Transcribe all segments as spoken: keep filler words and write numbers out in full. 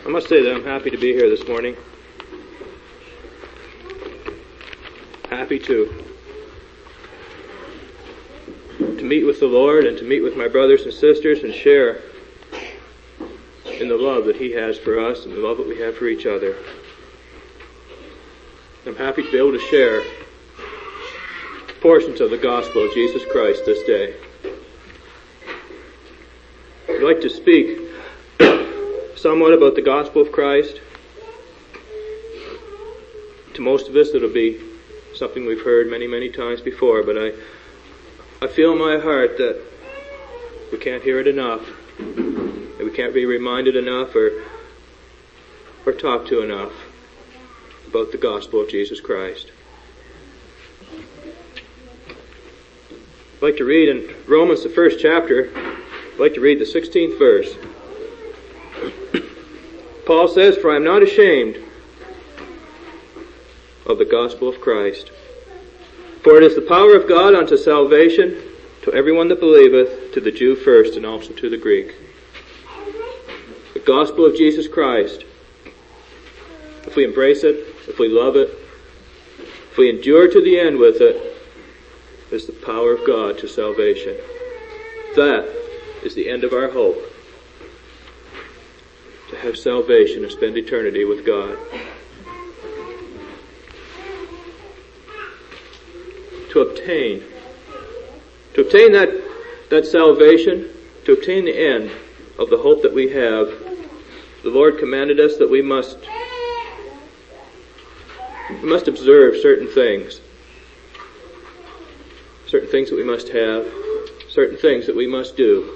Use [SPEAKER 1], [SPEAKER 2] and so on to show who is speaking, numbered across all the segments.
[SPEAKER 1] I must say that I'm happy to be here this morning. Happy to to meet with the Lord and to meet with my brothers and sisters and share in the love that He has for us and the love that we have for each other. I'm happy to be able to share portions of the gospel of Jesus Christ this day. I'd like to speak somewhat about the gospel of Christ. To most of us, it'll be something we've heard many, many times before, but I, I feel in my heart that we can't hear it enough, that we can't be reminded enough or, or talked to enough about the gospel of Jesus Christ. I'd like to read in Romans, the first chapter, I'd like to read the sixteenth verse. Paul says, "For I am not ashamed of the gospel of Christ. For it is the power of God unto salvation to everyone that believeth, to the Jew first, and also to the Greek." The gospel of Jesus Christ, if we embrace it, if we love it, if we endure to the end with it, is the power of God to salvation. That is the end of our hope. To have salvation and spend eternity with God. To obtain, to obtain that, that salvation, to obtain the end of the hope that we have, the Lord commanded us that we must, we must observe certain things. Certain things that we must have, certain things that we must do.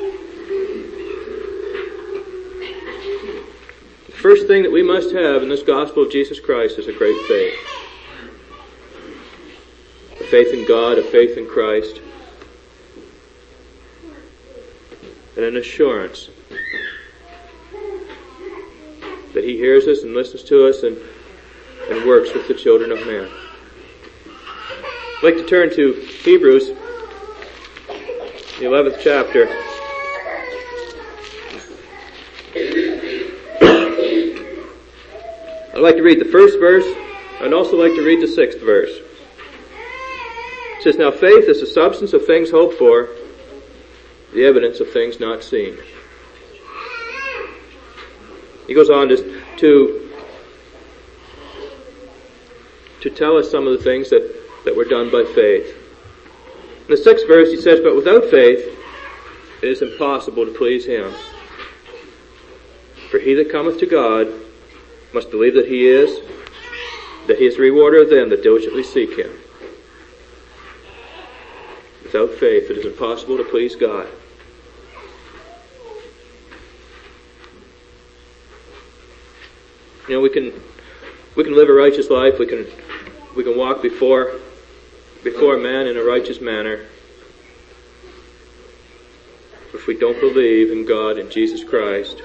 [SPEAKER 1] The first thing that we must have in this gospel of Jesus Christ is a great faith. A faith in God, a faith in Christ, and an assurance that He hears us and listens to us and, and works with the children of man. I'd like to turn to Hebrews, the eleventh chapter. I'd like to read the first verse. I'd also like to read the sixth verse. It says, "Now faith is the substance of things hoped for, the evidence of things not seen." He goes on to, to, to tell us some of the things that that were done by faith. In the sixth verse he says, "But without faith it is impossible to please Him. For he that cometh to God must believe that He is, that He is the rewarder of them that diligently seek Him." Without faith it is impossible to please God. You know, we can we can live a righteous life, we can we can walk before before man in a righteous manner. If we don't believe in God and Jesus Christ,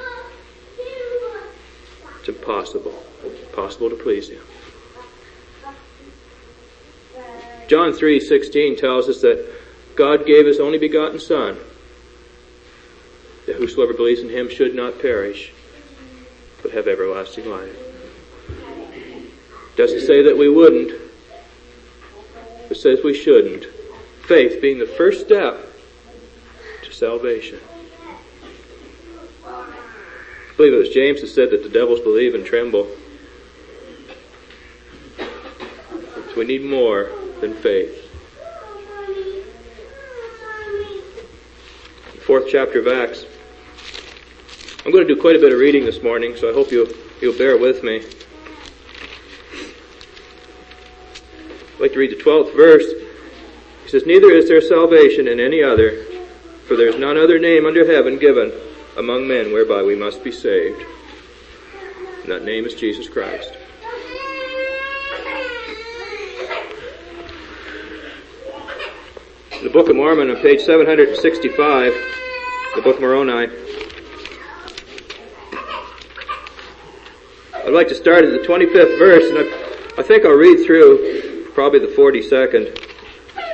[SPEAKER 1] it's impossible. Impossible to please Him. John three sixteen tells us that God gave His only begotten Son, that whosoever believes in Him should not perish, but have everlasting life. It doesn't say that we wouldn't. It says we shouldn't. Faith being the first step to salvation. I believe it was James that said that the devils believe and tremble. So we need more than faith. The fourth chapter of Acts. I'm going to do quite a bit of reading this morning, so I hope you'll, you'll bear with me. I'd like to read the twelfth verse. He says, "Neither is there salvation in any other, for there is none other name under heaven given among men whereby we must be saved." And that name is Jesus Christ. In the Book of Mormon on page seven hundred sixty-five, the Book of Moroni, I'd like to start at the twenty-fifth verse, and I, I think I'll read through probably the forty-second.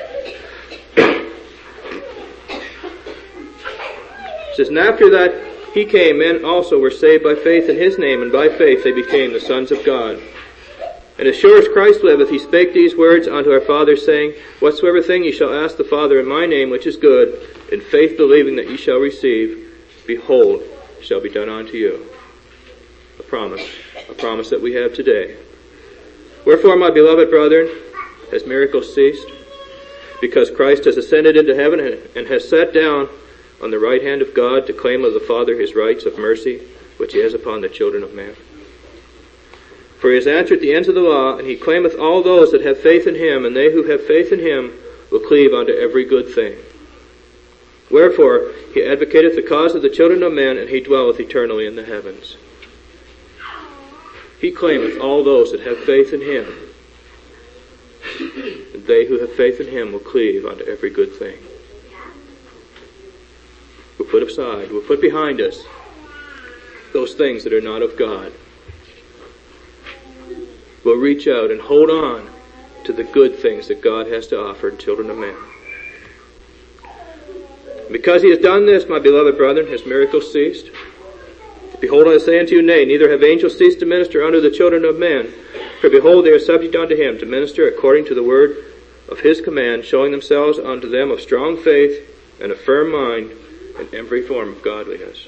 [SPEAKER 1] It says, "And after that he came, men also were saved by faith in his name, and by faith they became the sons of God. And as sure as Christ liveth, he spake these words unto our fathers, saying, Whatsoever thing ye shall ask the Father in my name, which is good, in faith believing that ye shall receive, behold, shall be done unto you. A promise, a promise that we have today. Wherefore, my beloved brethren, has miracles ceased? Because Christ has ascended into heaven and has sat down on the right hand of God to claim of the Father his rights of mercy, which he has upon the children of man. For he has answered the ends of the law, and he claimeth all those that have faith in him, and they who have faith in him will cleave unto every good thing. Wherefore he advocateth the cause of the children of men, and he dwelleth eternally in the heavens. He claimeth all those that have faith in him, and they who have faith in him will cleave unto every good thing. We'll put aside, we'll put behind us those things that are not of God. We'll reach out and hold on to the good things that God has to offer to children of man. Because he has done this, my beloved brethren, his miracles ceased. Behold, I say unto you, nay, neither have angels ceased to minister unto the children of men. For behold, they are subject unto him to minister according to the word of his command, showing themselves unto them of strong faith and a firm mind in every form of godliness.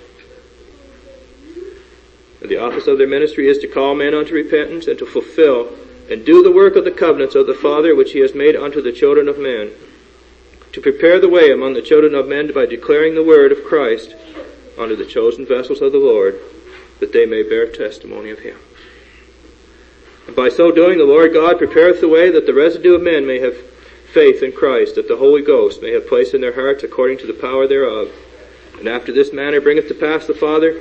[SPEAKER 1] And the office of their ministry is to call men unto repentance, and to fulfill and do the work of the covenants of the Father which he has made unto the children of men, to prepare the way among the children of men by declaring the word of Christ unto the chosen vessels of the Lord, that they may bear testimony of him. And by so doing, the Lord God prepareth the way that the residue of men may have faith in Christ, that the Holy Ghost may have place in their hearts according to the power thereof. And after this manner bringeth to pass the Father,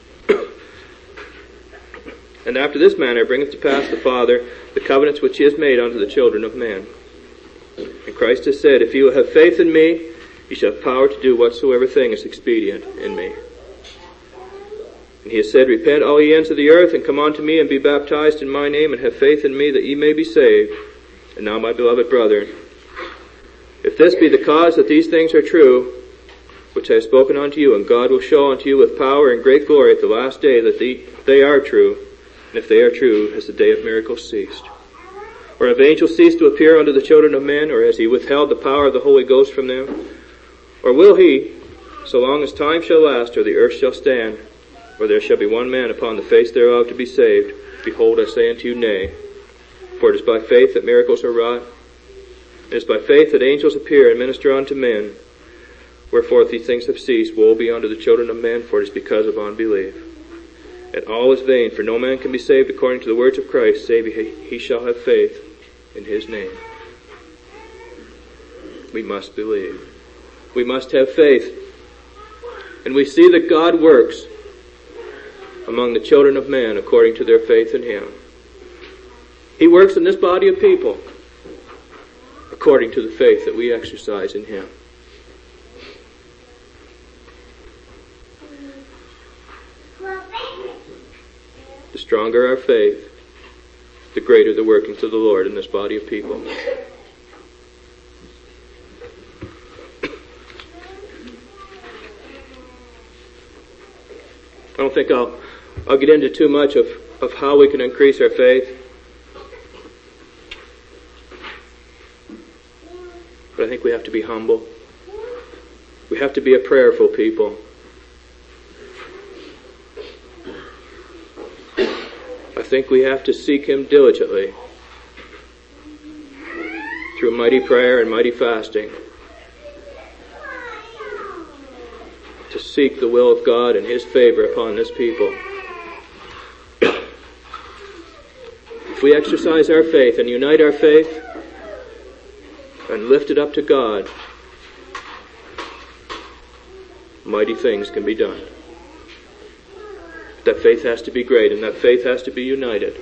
[SPEAKER 1] and after this manner bringeth to pass the Father the covenants which he has made unto the children of men. And Christ has said, If ye will have faith in me, ye shall have power to do whatsoever thing is expedient in me. And he has said, Repent all ye ends of the earth, and come unto me, and be baptized in my name, and have faith in me, that ye may be saved. And now, my beloved brethren, if this be the cause that these things are true, which I have spoken unto you, and God will show unto you with power and great glory at the last day that they, they are true, and if they are true, has the day of miracles ceased? Or have angels ceased to appear unto the children of men, or has he withheld the power of the Holy Ghost from them? Or will he, so long as time shall last, or the earth shall stand, or there shall be one man upon the face thereof to be saved? Behold, I say unto you, Nay. For it is by faith that miracles are wrought. It is by faith that angels appear and minister unto men. Wherefore, if these things have ceased, woe be unto the children of men, for it is because of unbelief. And all is vain, for no man can be saved according to the words of Christ, save he, he shall have faith in his name. We must believe. We must have faith. And we see that God works among the children of man according to their faith in him. He works in this body of people according to the faith that we exercise in him. The stronger our faith, the greater the workings of the Lord in this body of people. I don't think I'll I'll get into too much of, of how we can increase our faith. But I think we have to be humble. We have to be a prayerful people. I think we have to seek him diligently through mighty prayer and mighty fasting to seek the will of God and his favor upon this people. If we exercise our faith and unite our faith and lift it up to God, mighty things can be done. That faith has to be great, and that faith has to be united.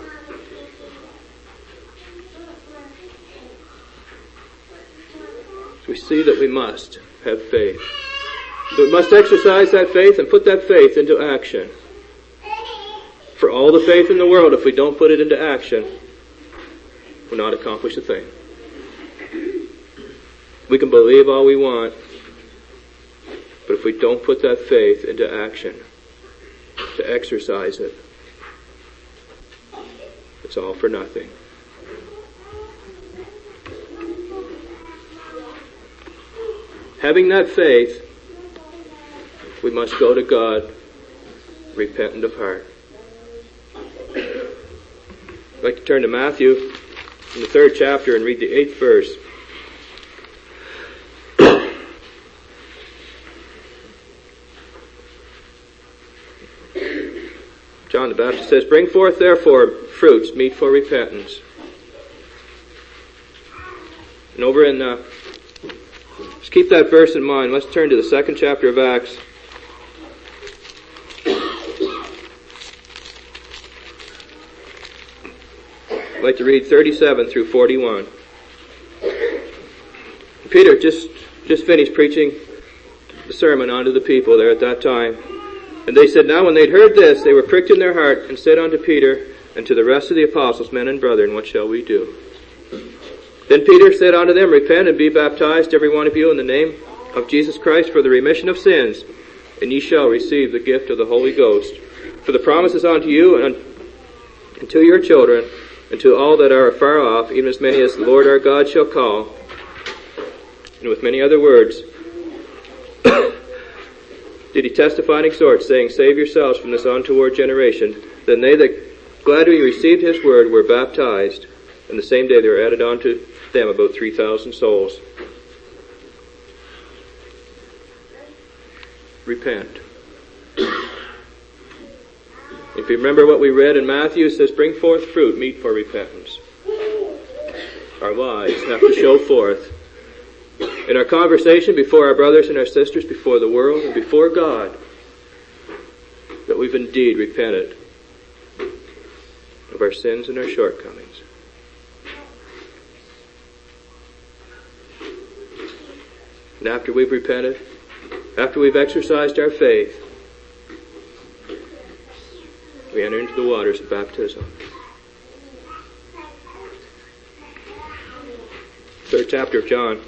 [SPEAKER 1] So we see that we must have faith. But we must exercise that faith and put that faith into action. For all the faith in the world, if we don't put it into action, we'll not accomplish a thing. We can believe all we want, but if we don't put that faith into action, to exercise it, it's all for nothing. Having that faith, we must go to God repentant of heart. I'd like to turn to Matthew in the third chapter and read the eighth verse. John the Baptist says, "Bring forth therefore fruits meet for repentance." And over in, uh, let's keep that verse in mind. Let's turn to the second chapter of Acts. I'd like to read thirty-seven through forty-one. Peter just, just finished preaching the sermon unto the people there at that time. And they said, now when they'd heard this, they were pricked in their heart, and said unto Peter and to the rest of the apostles, Men and brethren, what shall we do? Then Peter said unto them, Repent and be baptized, every one of you, in the name of Jesus Christ for the remission of sins, and ye shall receive the gift of the Holy Ghost. For the promise is unto you and unto your children, and to all that are afar off, even as many as the Lord our God shall call. And with many other words did he testify and exhort, saying, Save yourselves from this untoward generation. Then they that gladly received his word were baptized, and the same day there were added unto them about three thousand souls. Repent. If you remember what we read in Matthew, it says, Bring forth fruit meet for repentance. Our lives have to show forth in our conversation before our brothers and our sisters, before the world, and before God, that we've indeed repented of our sins and our shortcomings. And after we've repented, after we've exercised our faith, we enter into the waters of baptism. Third chapter of John.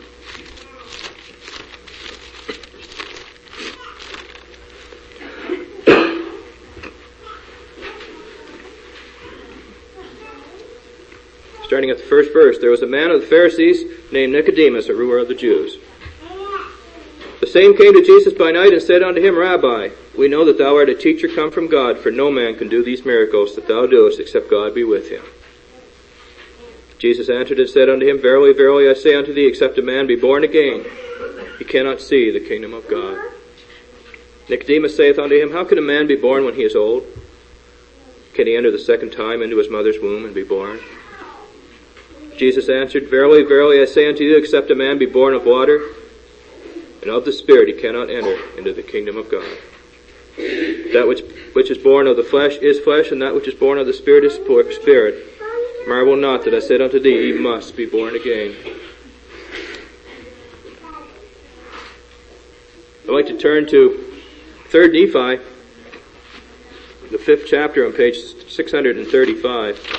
[SPEAKER 1] Starting at the first verse, there was a man of the Pharisees named Nicodemus, a ruler of the Jews. The same came to Jesus by night and said unto him, Rabbi, we know that thou art a teacher come from God, for no man can do these miracles that thou doest except God be with him. Jesus answered and said unto him, Verily, verily, I say unto thee, except a man be born again, he cannot see the kingdom of God. Nicodemus saith unto him, How can a man be born when he is old? Can he enter the second time into his mother's womb and be born? Jesus answered, Verily, verily, I say unto you, except a man be born of water and of the Spirit, he cannot enter into the kingdom of God. That which which is born of the flesh is flesh, and that which is born of the Spirit is spirit. Marvel not that I said unto thee, ye must be born again. I'd like to turn to Third Nephi, the fifth chapter on page six hundred thirty-five.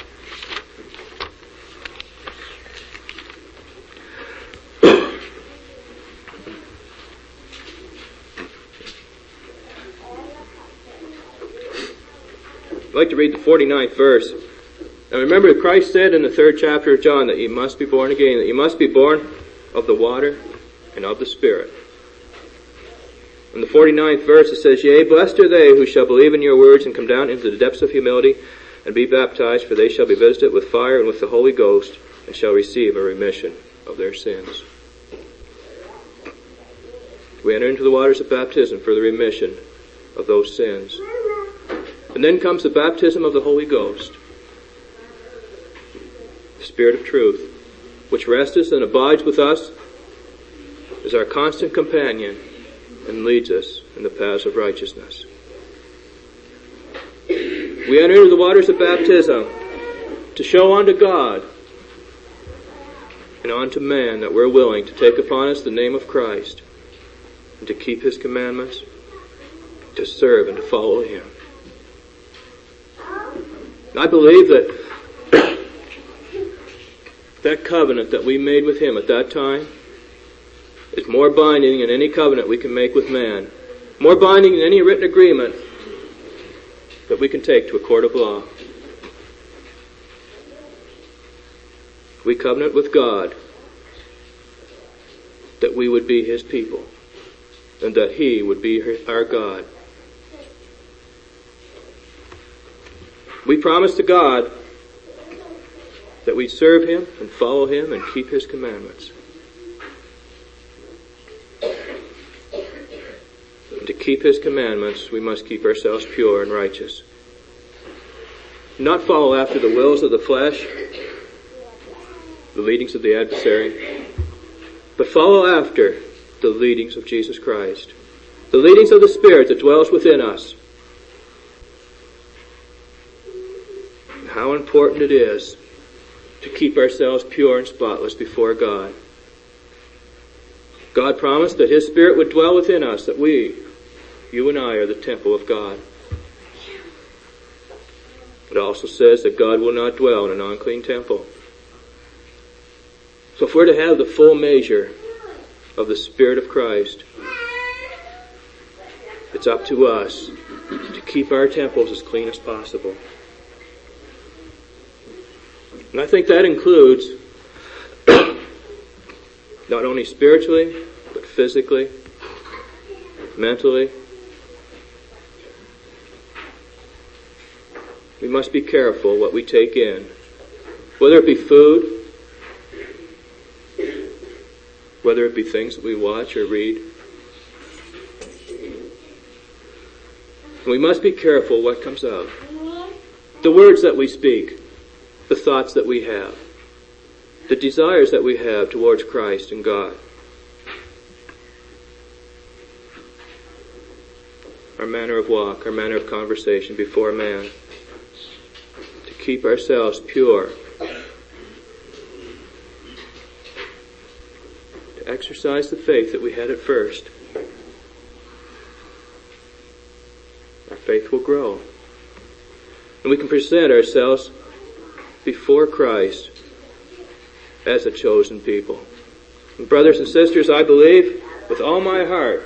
[SPEAKER 1] I'd like to read the forty-ninth verse. Now remember, Christ said in the third chapter of John that you must be born again, that you must be born of the water and of the Spirit. In the forty-ninth verse it says, Yea, blessed are they who shall believe in your words and come down into the depths of humility and be baptized, for they shall be visited with fire and with the Holy Ghost and shall receive a remission of their sins. We enter into the waters of baptism for the remission of those sins. And then comes the baptism of the Holy Ghost, the Spirit of truth, which resteth and abides with us, is our constant companion, and leads us in the paths of righteousness. We enter into the waters of baptism to show unto God and unto man that we're willing to take upon us the name of Christ and to keep His commandments, to serve and to follow Him. I believe that that covenant that we made with Him at that time is more binding than any covenant we can make with man. More binding than any written agreement that we can take to a court of law. We covenant with God that we would be His people and that He would be our God. We promise to God that we serve Him and follow Him and keep His commandments. And to keep His commandments, we must keep ourselves pure and righteous. Not follow after the wills of the flesh, the leadings of the adversary, but follow after the leadings of Jesus Christ, the leadings of the Spirit that dwells within us. And how important it is to keep ourselves pure and spotless before God. God promised that His Spirit would dwell within us, that we, you and I, are the temple of God. It also says that God will not dwell in an unclean temple. So if we're to have the full measure of the Spirit of Christ, it's up to us to keep our temples as clean as possible. And I think that includes not only spiritually, but physically, mentally. We must be careful what we take in, whether it be food, whether it be things that we watch or read. And we must be careful what comes out. The words that we speak, the thoughts that we have, the desires that we have towards Christ and God. Our manner of walk, our manner of conversation before man. To keep ourselves pure. To exercise the faith that we had at first. Our faith will grow. And we can present ourselves before Christ as a chosen people. And brothers and sisters, I believe with all my heart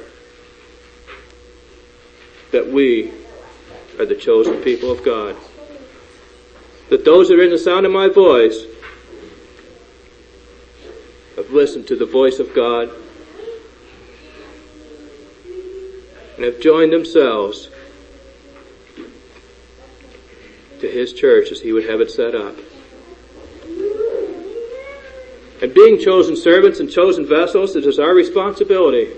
[SPEAKER 1] that we are the chosen people of God. That those that are in the sound of my voice have listened to the voice of God and have joined themselves to His church as He would have it set up. And being chosen servants and chosen vessels, it is our responsibility.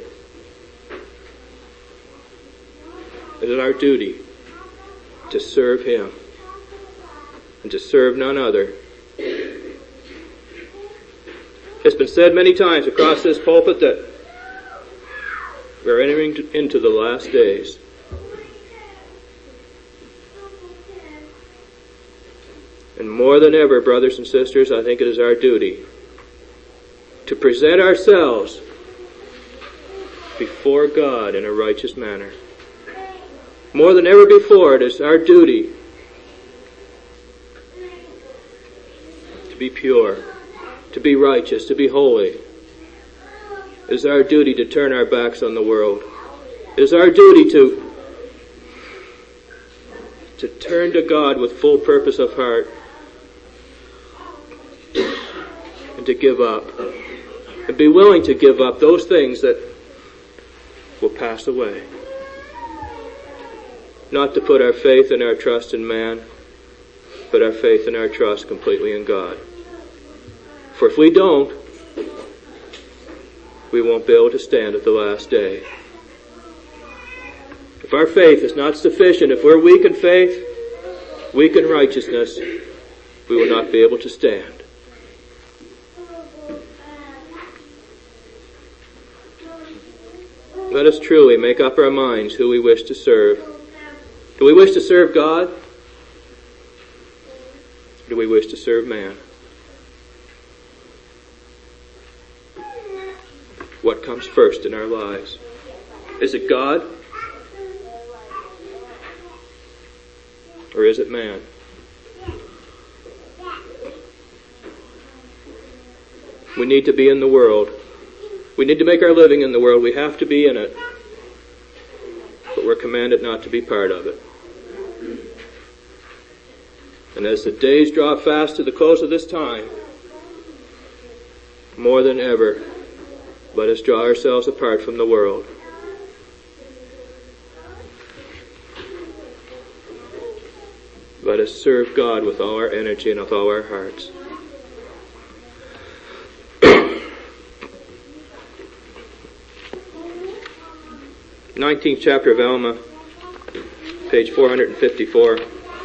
[SPEAKER 1] It is our duty to serve Him and to serve none other. It's been said many times across this pulpit that we're entering into the last days. And more than ever, brothers and sisters, I think it is our duty to present ourselves before God in a righteous manner. More than ever before, it is our duty to be pure, to be righteous, to be holy. It is our duty to turn our backs on the world. It is our duty to, to turn to God with full purpose of heart and to give up. And be willing to give up those things that will pass away. Not to put our faith and our trust in man, but our faith and our trust completely in God. For if we don't, we won't be able to stand at the last day. If our faith is not sufficient, if we're weak in faith, weak in righteousness, we will not be able to stand. Let us truly make up our minds who we wish to serve. Do we wish to serve God? Or do we wish to serve man? What comes first in our lives? Is it God? Or is it man? We need to be in the world. We need to make our living in the world. We have to be in it. But we're commanded not to be part of it. And as the days draw fast to the close of this time, more than ever, let us draw ourselves apart from the world. Let us serve God with all our energy and with all our hearts. nineteenth chapter of Alma, page four hundred fifty-four.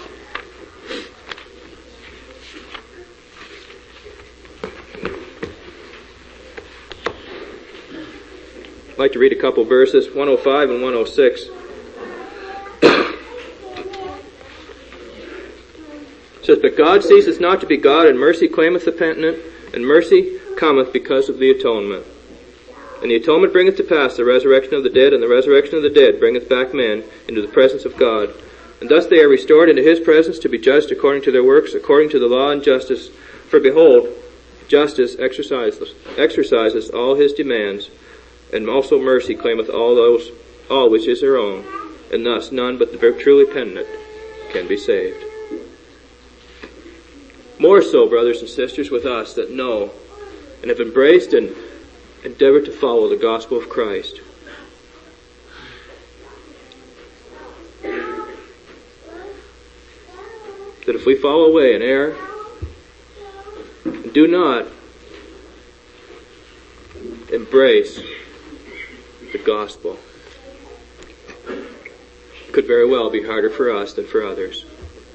[SPEAKER 1] I'd like to read a couple verses, one oh five and one oh six. It says, "But God ceaseth not to be God, and mercy claimeth the penitent, and mercy cometh because of the atonement. And the atonement bringeth to pass the resurrection of the dead, and the resurrection of the dead bringeth back men into the presence of God. And thus they are restored into his presence to be judged according to their works, according to the law and justice. For behold, justice exercises, exercises all his demands, and also mercy claimeth all those, all which is her own, and thus none but the truly penitent can be saved." More so, brothers and sisters, with us that know and have embraced and endeavor to follow the gospel of Christ. That if we fall away and err, and do not embrace the gospel, it could very well be harder for us than for others.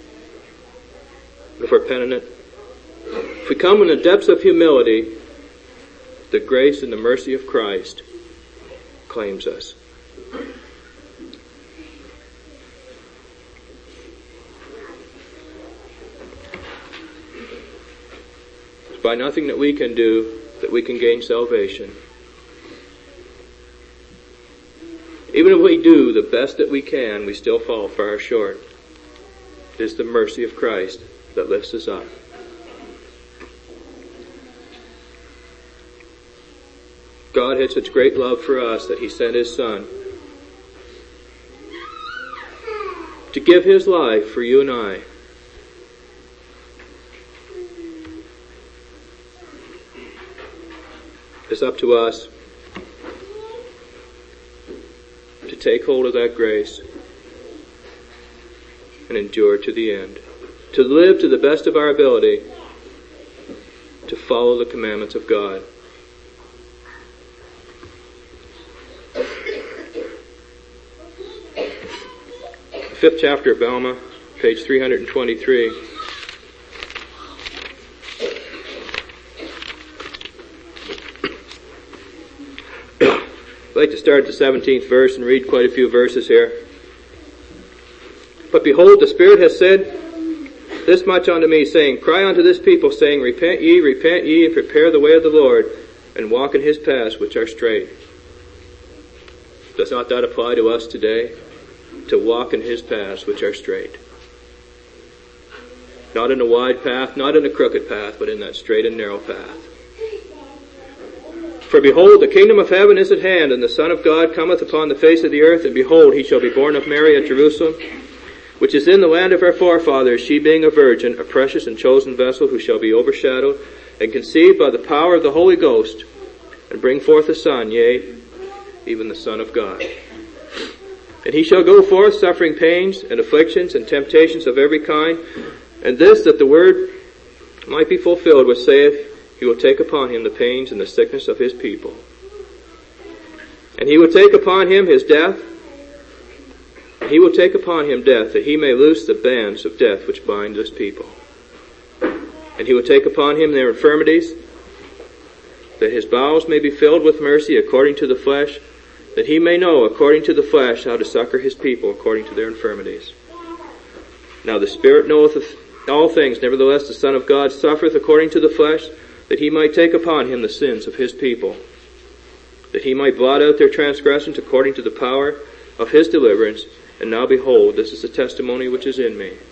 [SPEAKER 1] If we're penitent, if we come in the depths of humility, the grace and the mercy of Christ claims us. It's by nothing that we can do that we can gain salvation. Even if we do the best that we can, we still fall far short. It is the mercy of Christ that lifts us up. God had such great love for us that he sent his Son to give his life for you and I. It's up to us to take hold of that grace and endure to the end. To live to the best of our ability to follow the commandments of God. Fifth chapter of Alma, page three hundred twenty-three. I'd like to start at the seventeenth verse and read quite a few verses here. "But behold, the Spirit has said this much unto me, saying, Cry unto this people, saying, Repent ye, repent ye, and prepare the way of the Lord, and walk in his paths which are straight." Does not that apply to us today? To walk in his paths which are straight. Not in a wide path, not in a crooked path, but in that straight and narrow path. "For behold, the kingdom of heaven is at hand, and the Son of God cometh upon the face of the earth, and behold, he shall be born of Mary at Jerusalem, which is in the land of our forefathers, she being a virgin, a precious and chosen vessel, who shall be overshadowed, and conceived by the power of the Holy Ghost, and bring forth a son, yea, even the Son of God. And he shall go forth suffering pains and afflictions and temptations of every kind, and this that the word might be fulfilled which saith, He will take upon him the pains and the sickness of his people. And he will take upon him his death, he will take upon him death, that he may loose the bands of death which bind this people. And he will take upon him their infirmities, that his bowels may be filled with mercy according to the flesh, that he may know according to the flesh how to succor his people according to their infirmities. Now the Spirit knoweth all things, nevertheless the Son of God suffereth according to the flesh, that he might take upon him the sins of his people, that he might blot out their transgressions according to the power of his deliverance. And now behold, this is the testimony which is in me.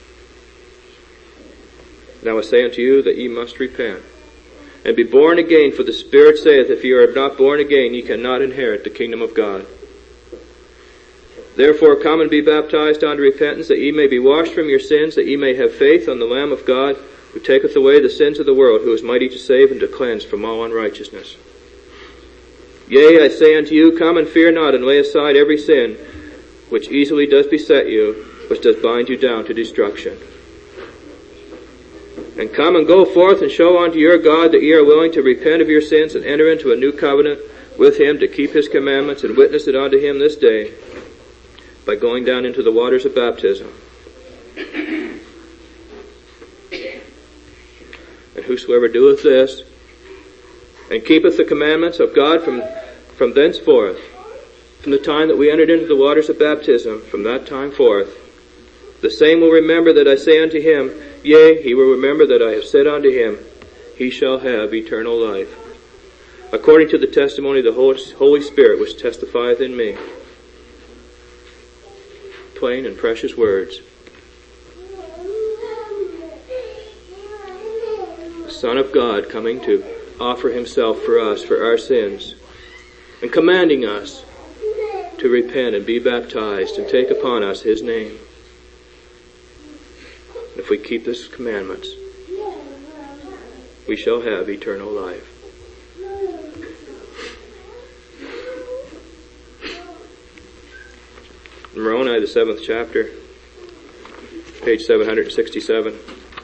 [SPEAKER 1] Now I say unto you that ye must repent, and be born again, for the Spirit saith, if ye are not born again, ye cannot inherit the kingdom of God. Therefore come and be baptized unto repentance, that ye may be washed from your sins, that ye may have faith on the Lamb of God, who taketh away the sins of the world, who is mighty to save and to cleanse from all unrighteousness. Yea, I say unto you, come and fear not, and lay aside every sin, which easily does beset you, which does bind you down to destruction. And come and go forth and show unto your God that ye are willing to repent of your sins and enter into a new covenant with him, to keep his commandments and witness it unto him this day, by going down into the waters of baptism. And whosoever doeth this, and keepeth the commandments of God from, from thenceforth, from the time that we entered into the waters of baptism, from that time forth, the same will remember that I say unto him, yea, he will remember that I have said unto him, he shall have eternal life, according to the testimony of the Holy Spirit which testifieth in me. Plain and precious words. The Son of God coming to offer himself for us, for our sins, and commanding us to repent and be baptized and take upon us his name. If we keep his commandments, we shall have eternal life. In Moroni, the seventh chapter, page seven hundred sixty-seven.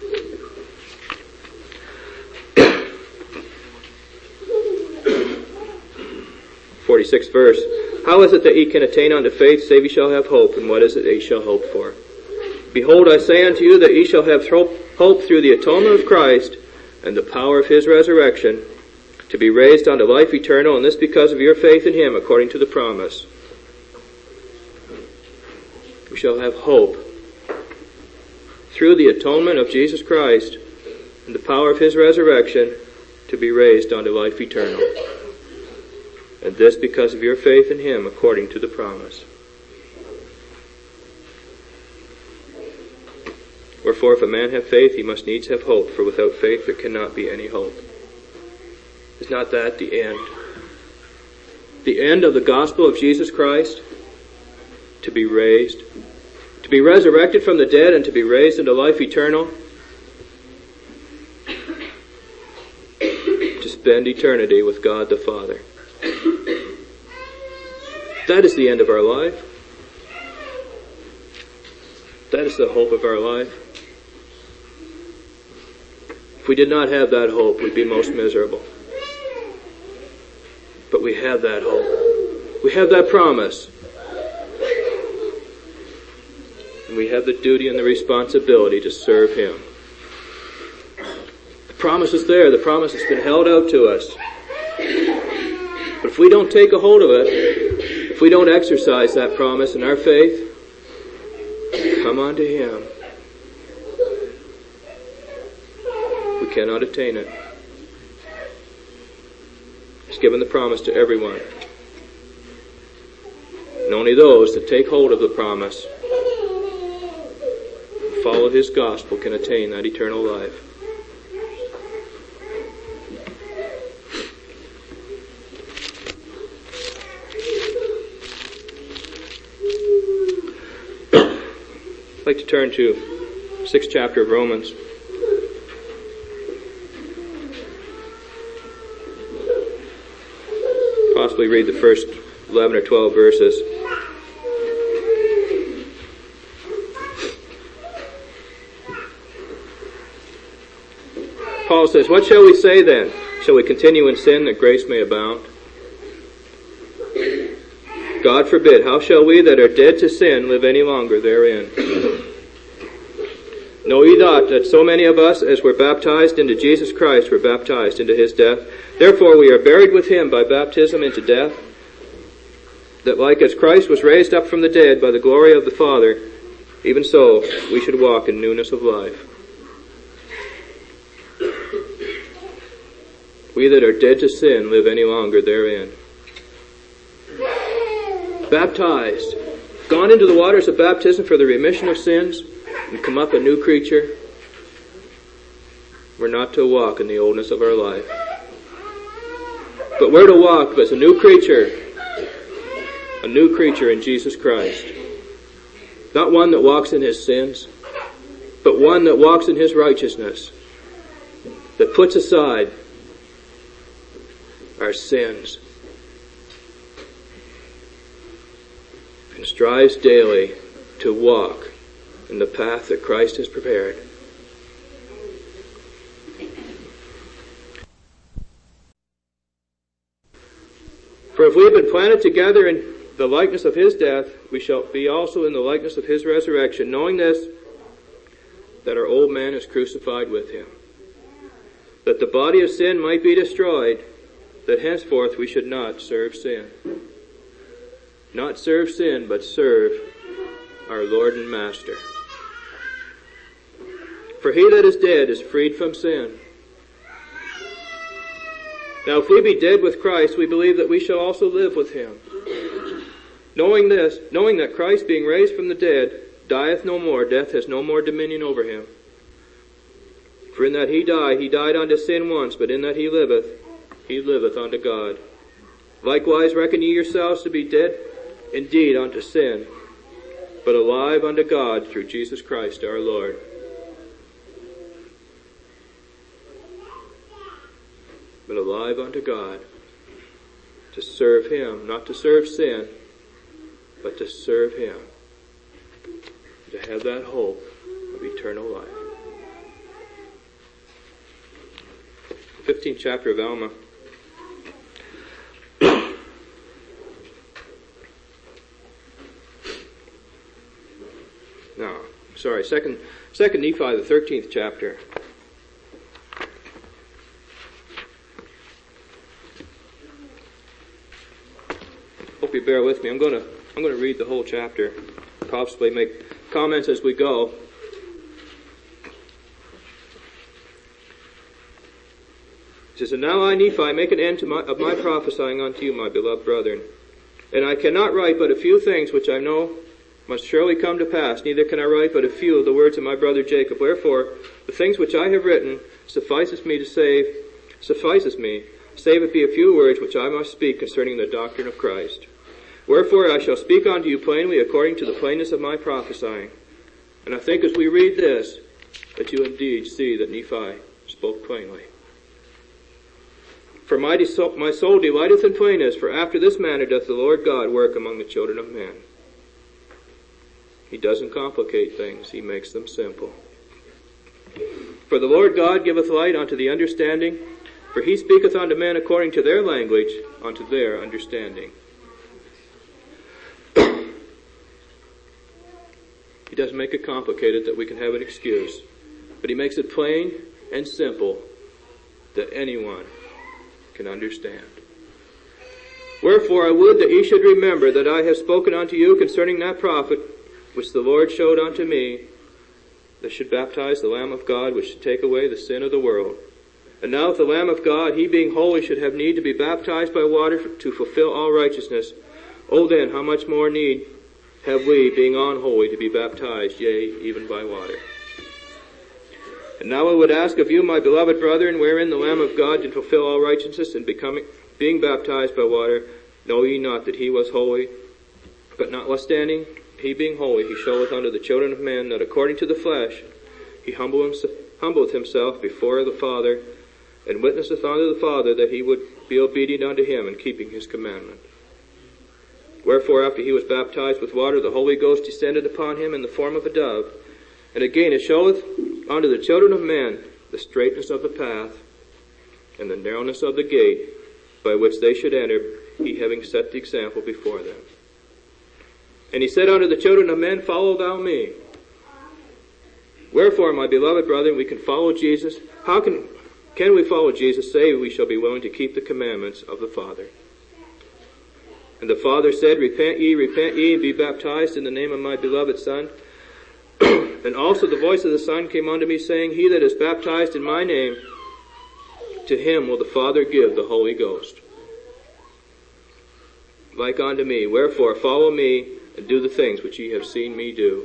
[SPEAKER 1] forty-sixth verse. How is it that ye can attain unto faith, save ye shall have hope? And what is it that ye shall hope for? Behold, I say unto you that ye shall have hope through the atonement of Christ and the power of his resurrection, to be raised unto life eternal, and this because of your faith in him, according to the promise. We shall have hope through the atonement of Jesus Christ and the power of his resurrection, to be raised unto life eternal. And this because of your faith in him, according to the promise. Wherefore, if a man have faith, he must needs have hope, for without faith there cannot be any hope. Is not that the end? The end of the gospel of Jesus Christ? To be raised, to be resurrected from the dead and to be raised into life eternal, to spend eternity with God the Father. That is the end of our life. That is the hope of our life. If we did not have that hope, we'd be most miserable. But we have that hope. We have that promise. And we have the duty and the responsibility to serve him. The promise is there. The promise has been held out to us. But if we don't take a hold of it, if we don't exercise that promise in our faith, come unto him, we cannot attain it. He's given the promise to everyone. And only those that take hold of the promise, follow his gospel, can attain that eternal life. I'd like to turn to sixth chapter of Romans. Possibly read the first eleven or twelve verses. Paul says, what shall we say then? Shall we continue in sin that grace may abound? God forbid. How shall we that are dead to sin live any longer therein? Know ye not that so many of us as were baptized into Jesus Christ were baptized into his death? Therefore we are buried with him by baptism into death, that like as Christ was raised up from the dead by the glory of the Father, even so we should walk in newness of life. We that are dead to sin live any longer therein. Baptized, gone into the waters of baptism for the remission of sins, and come up a new creature. We're not to walk in the oldness of our life, but we're to walk as a new creature a new creature in Jesus Christ. Not one that walks in his sins, but one that walks in his righteousness, that puts aside our sins and strives daily to walk in the path that Christ has prepared. For if we have been planted together in the likeness of his death, we shall be also in the likeness of his resurrection, knowing this, that our old man is crucified with him, that the body of sin might be destroyed, that henceforth we should not serve sin. Not serve sin, but serve our Lord and Master. For he that is dead is freed from sin. Now if we be dead with Christ, we believe that we shall also live with him. Knowing this, knowing that Christ, being raised from the dead, dieth no more, death has no more dominion over him. For in that he died, he died unto sin once, but in that he liveth, he liveth unto God. Likewise reckon ye yourselves to be dead indeed unto sin, but alive unto God through Jesus Christ our Lord. But alive unto God, to serve him, not to serve sin, but to serve him, to have that hope of eternal life. fifteenth chapter of Alma. No, sorry, second, second Nephi, the thirteenth chapter. Hope you bear with me. I'm going to I'm going to read the whole chapter, possibly make comments as we go. It says, "And now I, Nephi, make an end to my, of my prophesying unto you, my beloved brethren. And I cannot write but a few things which I know must surely come to pass, neither can I write but a few of the words of my brother Jacob. Wherefore, the things which I have written suffices me to save, suffices me, save it be a few words which I must speak concerning the doctrine of Christ. Wherefore I shall speak unto you plainly according to the plainness of my prophesying." And I think as we read this, that you indeed see that Nephi spoke plainly. "For my, de- my soul delighteth in plainness, for after this manner doth the Lord God work among the children of men." He doesn't complicate things, he makes them simple. "For the Lord God giveth light unto the understanding, for he speaketh unto men according to their language, unto their understanding." He doesn't make it complicated that we can have an excuse, but he makes it plain and simple that anyone can understand. "Wherefore I would that ye should remember that I have spoken unto you concerning that prophet which the Lord showed unto me, that should baptize the Lamb of God, which should take away the sin of the world. And now if the Lamb of God, he being holy, should have need to be baptized by water to fulfill all righteousness, O then how much more need have we, being unholy, to be baptized, yea, even by water? And now I would ask of you, my beloved brethren, wherein the Lamb of God did fulfill all righteousness, and becoming, being baptized by water, know ye not that he was holy? But notwithstanding, he being holy, he showeth unto the children of men that according to the flesh he humbleth himself before the Father, and witnesseth unto the Father that he would be obedient unto him in keeping his commandment. Wherefore after he was baptized with water, the Holy Ghost descended upon him in the form of a dove. And again it showeth unto the children of men the straightness of the path, and the narrowness of the gate, by which they should enter, he having set the example before them. And he said unto the children of men, Follow thou me. Wherefore, my beloved brethren, we can follow Jesus. How can, can we follow Jesus, save we shall be willing to keep the commandments of the Father? And the Father said, Repent ye, repent ye, and be baptized in the name of my beloved Son. And also the voice of the Son came unto me, saying, He that is baptized in my name, to him will the Father give the Holy Ghost. Like unto me. Wherefore, follow me, and do the things which ye have seen me do.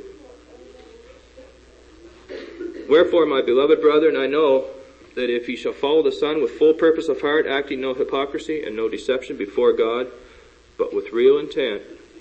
[SPEAKER 1] Wherefore, my beloved brethren, I know that if ye shall follow the Son with full purpose of heart, acting no hypocrisy and no deception before God, but with real intent,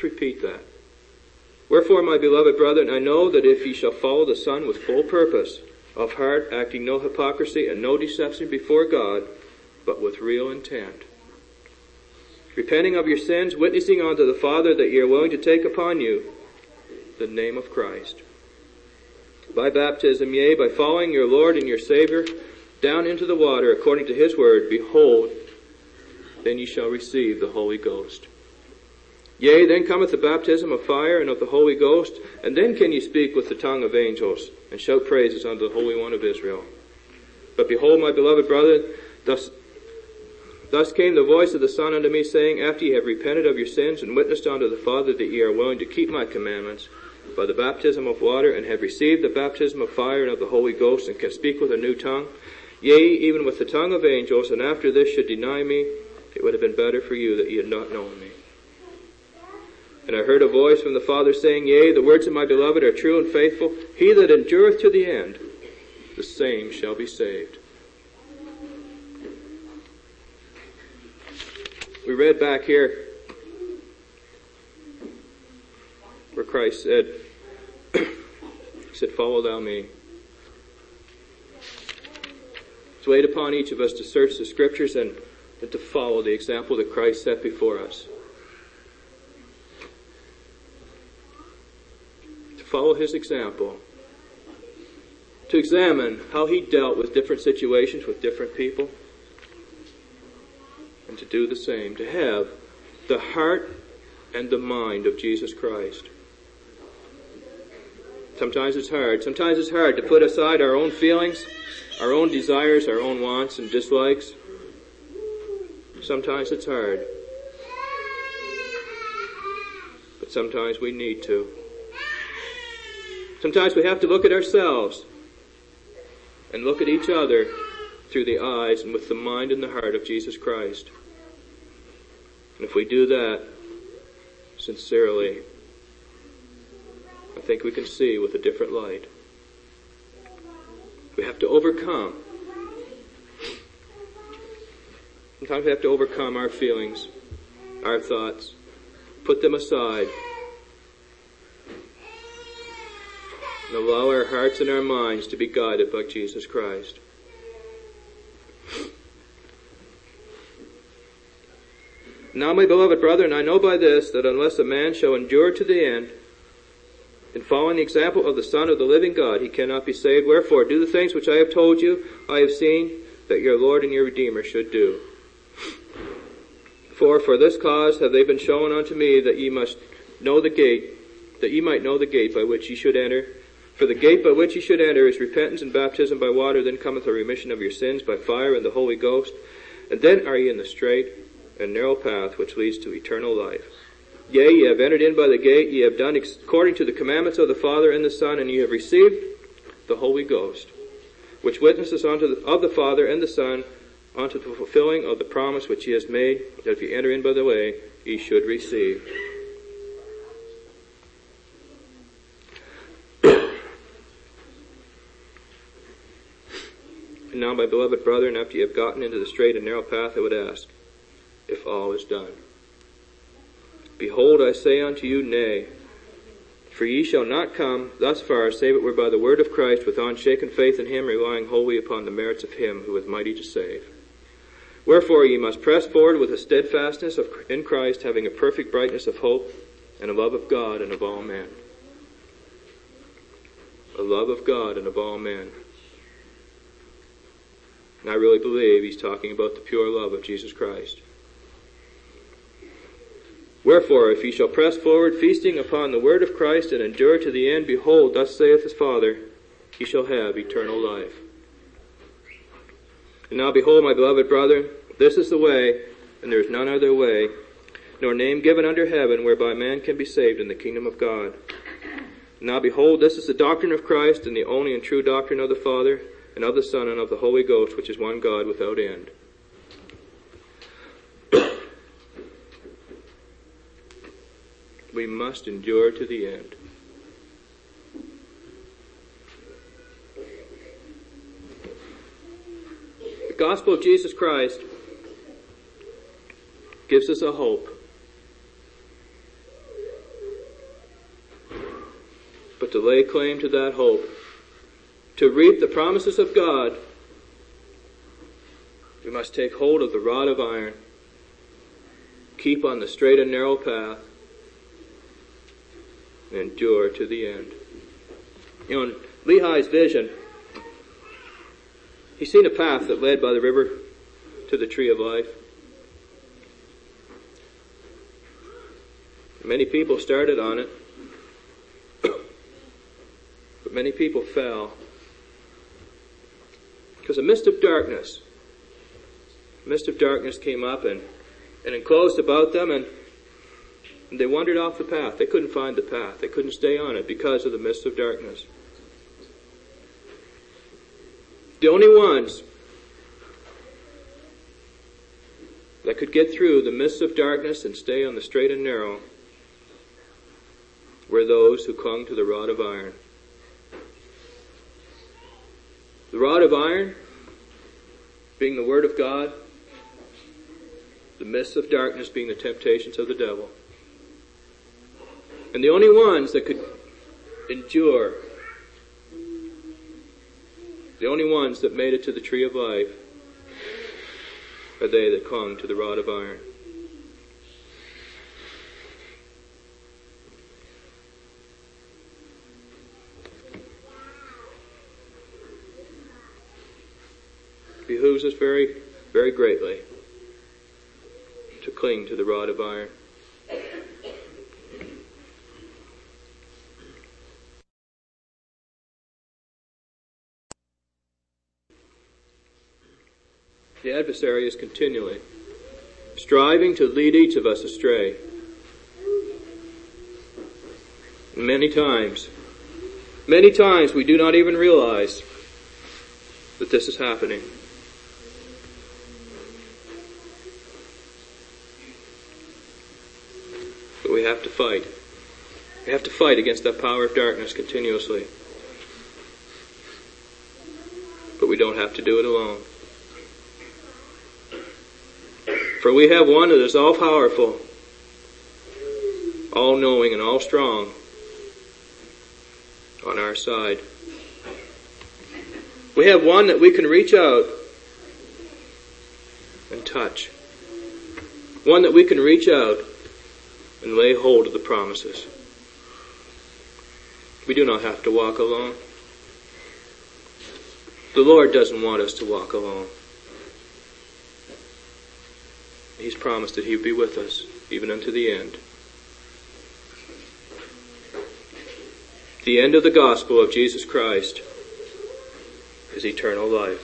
[SPEAKER 1] Let's repeat that. Wherefore, my beloved brethren, I know that if ye shall follow the Son with full purpose, of heart, acting no hypocrisy and no deception before God, but with real intent, repenting of your sins, witnessing unto the Father that ye are willing to take upon you the name of Christ, by baptism, yea, by following your Lord and your Savior down into the water according to his word, behold, then ye shall receive the Holy Ghost. Yea, then cometh the baptism of fire and of the Holy Ghost, and then can ye speak with the tongue of angels, and shout praises unto the Holy One of Israel. But behold, my beloved brethren, thus Thus came the voice of the Son unto me, saying, after ye have repented of your sins, and witnessed unto the Father that ye are willing to keep my commandments, by the baptism of water, and have received the baptism of fire and of the Holy Ghost, and can speak with a new tongue, yea, even with the tongue of angels, and after this should deny me, it would have been better for you that ye had not known me. And I heard a voice from the Father saying, yea, the words of my beloved are true and faithful. He that endureth to the end, the same shall be saved. We read back here where Christ said, he said, follow thou me. It's weighed upon each of us to search the Scriptures and, and to follow the example that Christ set before us. To follow his example. To examine how he dealt with different situations with different people. And to do the same, to have the heart and the mind of Jesus Christ. Sometimes it's hard. Sometimes it's hard to put aside our own feelings, our own desires, our own wants and dislikes. Sometimes it's hard. But sometimes we need to. Sometimes we have to look at ourselves and look at each other through the eyes and with the mind and the heart of Jesus Christ. And if we do that sincerely, I think we can see with a different light. We have to overcome. Sometimes we have to overcome our feelings, our thoughts, put them aside, and allow our hearts and our minds to be guided by Jesus Christ. Now, my beloved brethren, I know by this, that unless a man shall endure to the end, in following the example of the Son of the living God, he cannot be saved. Wherefore, do the things which I have told you, I have seen, that your Lord and your Redeemer should do. For, for this cause have they been shown unto me, that ye must know the gate, that ye might know the gate by which ye should enter. For the gate by which ye should enter is repentance and baptism by water, then cometh a remission of your sins by fire and the Holy Ghost. And then are ye in the straight and narrow path which leads to eternal life. Yea, ye have entered in by the gate, ye have done according to the commandments of the Father and the Son, and ye have received the Holy Ghost, which witnesses unto the, of the Father and the Son, unto the fulfilling of the promise which he has made, that if ye enter in by the way, ye should receive. And now, my beloved brethren, after ye have gotten into the straight and narrow path, I would ask, if all is done. Behold, I say unto you, nay. For ye shall not come thus far, save it were by the word of Christ, with unshaken faith in him, relying wholly upon the merits of him who is mighty to save. Wherefore ye must press forward with a steadfastness of, in Christ, having a perfect brightness of hope, and a love of God and of all men. A love of God and of all men. And I really believe he's talking about the pure love of Jesus Christ. Wherefore, if ye shall press forward, feasting upon the word of Christ, and endure to the end, behold, thus saith his Father, ye shall have eternal life. And now behold, my beloved brethren, this is the way, and there is none other way, nor name given under heaven, whereby man can be saved in the kingdom of God. And now behold, this is the doctrine of Christ, and the only and true doctrine of the Father, and of the Son, and of the Holy Ghost, which is one God without end. We must endure to the end. The gospel of Jesus Christ gives us a hope. But to lay claim to that hope, to reap the promises of God, we must take hold of the rod of iron, keep on the straight and narrow path, and endure to the end. You know, in Lehi's vision, he's seen a path that led by the river to the tree of life. Many people started on it, but many people fell. Because a mist of darkness, a mist of darkness came up and, and enclosed about them, and, and they wandered off the path. They couldn't find the path. They couldn't stay on it because of the mist of darkness. The only ones that could get through the mist of darkness and stay on the straight and narrow were those who clung to the rod of iron. The rod of iron being the Word of God, the mists of darkness being the temptations of the devil. And the only ones that could endure, the only ones that made it to the tree of life, are they that clung to the rod of iron. It behooves us very, very greatly to cling to the rod of iron. The adversary is continually striving to lead each of us astray. Many times, many times we do not even realize that this is happening. But we have to fight. We have to fight against that power of darkness continuously. But we don't have to do it alone. For we have one that is all-powerful, all-knowing, and all-strong on our side. We have one that we can reach out and touch. One that we can reach out and lay hold of the promises. We do not have to walk alone. The Lord doesn't want us to walk alone. He's promised that He would be with us, even unto the end. The end of the gospel of Jesus Christ is eternal life.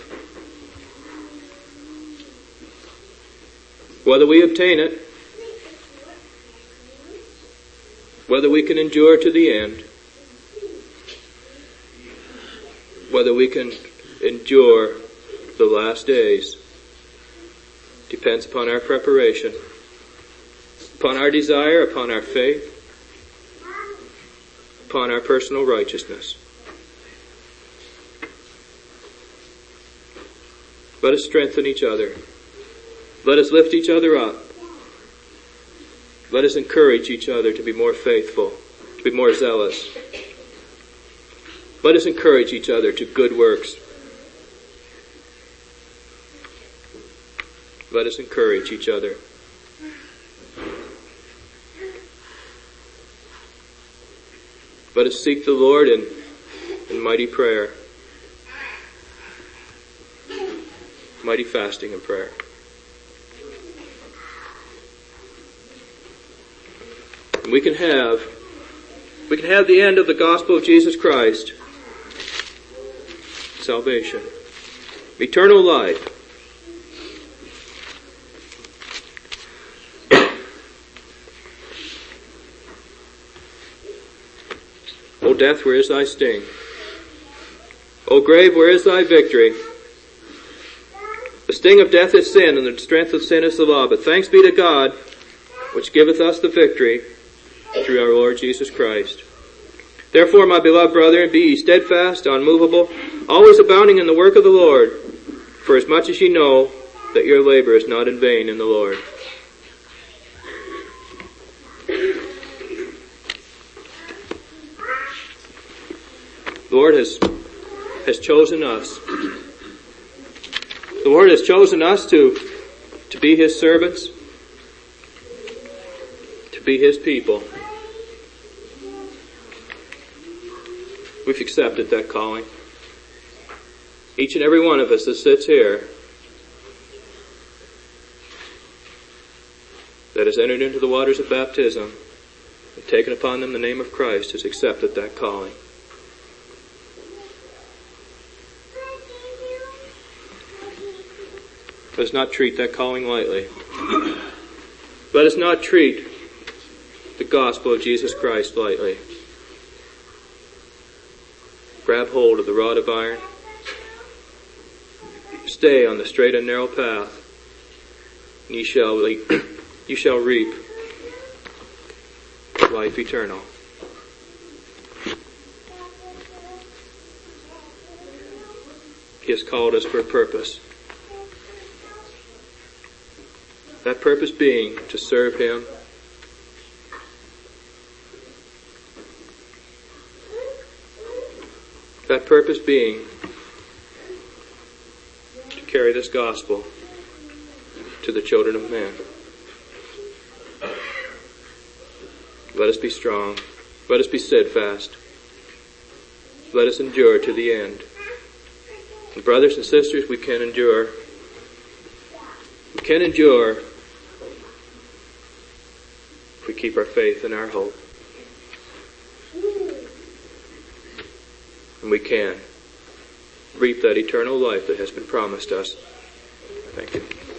[SPEAKER 1] Whether we obtain it, whether we can endure to the end, whether we can endure the last days, depends upon our preparation, upon our desire, upon our faith, upon our personal righteousness. Let us strengthen each other. Let us lift each other up. Let us encourage each other to be more faithful, to be more zealous. Let us encourage each other to good works. Let us encourage each other. Let us seek the Lord in, in mighty prayer, mighty fasting and prayer. And we can have, we can have the end of the gospel of Jesus Christ, salvation, eternal life. O death, where is thy sting? O grave, where is thy victory? The sting of death is sin, and the strength of sin is the law. But thanks be to God, which giveth us the victory through our Lord Jesus Christ. Therefore, my beloved brethren, be ye steadfast, unmovable, always abounding in the work of the Lord, for as much as ye know that your labor is not in vain in the Lord. The Lord has, has chosen us. The Lord has chosen us to, to be His servants, to be His people. We've accepted that calling. Each and every one of us that sits here, that has entered into the waters of baptism and taken upon them the name of Christ, has accepted that calling. Let us not treat that calling lightly. Let us not treat the gospel of Jesus Christ lightly. Grab hold of the rod of iron. Stay on the straight and narrow path, and ye shall reap, you shall reap life eternal. He has called us for a purpose. That purpose being to serve Him, that purpose being to carry this gospel to the children of men. Let us be strong. Let us be steadfast. Let us endure to the end. And brothers and sisters, we can endure. We can endure if we keep our faith and our hope. And we can reap that eternal life that has been promised us. Thank you.